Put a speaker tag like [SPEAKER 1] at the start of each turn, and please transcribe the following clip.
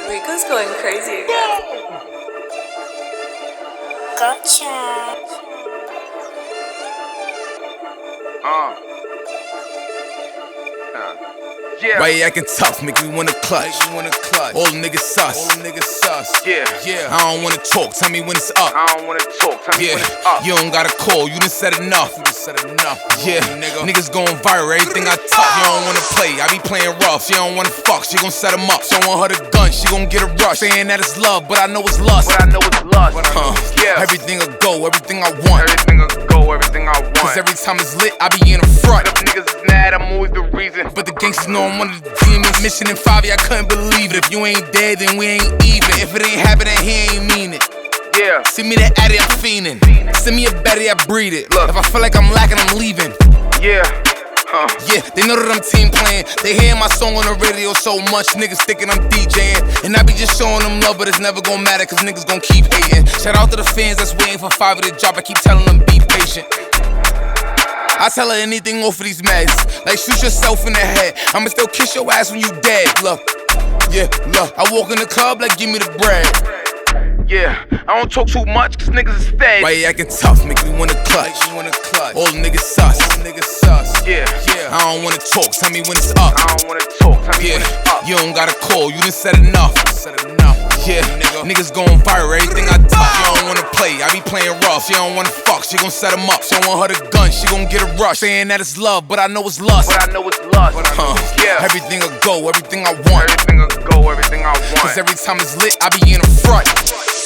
[SPEAKER 1] Rico's going crazy again.
[SPEAKER 2] Gotcha.
[SPEAKER 3] Yeah.
[SPEAKER 4] Why you acting tough, make me wanna clutch. All the niggas sus.
[SPEAKER 3] Yeah.
[SPEAKER 4] I don't wanna talk, tell me when it's up.
[SPEAKER 3] I don't wanna talk. Tell me
[SPEAKER 4] Yeah,
[SPEAKER 3] when it's up.
[SPEAKER 4] you don't gotta call, you done said enough. Yeah, niggas going viral, everything I touch. You don't wanna play, I be playing rough. She don't wanna fuck, she gon' set him up. She don't want her the gun, she gon' get a rush. Saying that it's love, but I know it's lust. Yeah. Everything I go, everything I want.
[SPEAKER 3] Everything I go, everything I want.
[SPEAKER 4] Cause every time it's lit, I be in the front.
[SPEAKER 3] If niggas is mad, I'm always the reason.
[SPEAKER 4] But the gangsters know I'm one of the demons. Mission in 5, I couldn't believe it. If you ain't dead, then we ain't even. If it ain't happening, he ain't mean it.
[SPEAKER 3] Yeah.
[SPEAKER 4] Send me that addy, I'm fiending. Send me a Betty, I breed it.
[SPEAKER 3] Look.
[SPEAKER 4] If I feel like I'm lacking, I'm leaving.
[SPEAKER 3] Yeah.
[SPEAKER 4] Yeah, they know that I'm team playing. They hear my song on the radio so much, niggas thinking I'm DJing. And I be just showing them love, but it's never gon' matter, cause niggas gon' keep hating. Shout out to the fans that's waiting for 5 to drop. I keep telling them be patient. I tell her anything off of these meds. Like shoot yourself in the head. I'ma still kiss your ass when you dead. Look, yeah, look. I walk in the club like give me the bread.
[SPEAKER 3] Yeah. I don't talk too much, cause niggas is fed.
[SPEAKER 4] Why you acting tough, make me wanna clutch. All the niggas sus.
[SPEAKER 3] Yeah.
[SPEAKER 4] I don't wanna talk, tell me when it's up.
[SPEAKER 3] I don't wanna talk. Tell me
[SPEAKER 4] Yeah,
[SPEAKER 3] when it's up.
[SPEAKER 4] you don't gotta call, you done said enough. Yeah, niggas going viral, everything I touch. You don't wanna play, I be playing rough. She don't wanna fuck, she gon' set him up. She don't want her the gun, she gon' get a rush. Saying that it's love, but I know it's lust. Yeah. Everything I go, everything I want.
[SPEAKER 3] Everything I go, everything I want.
[SPEAKER 4] Cause every time it's lit, I be in the front.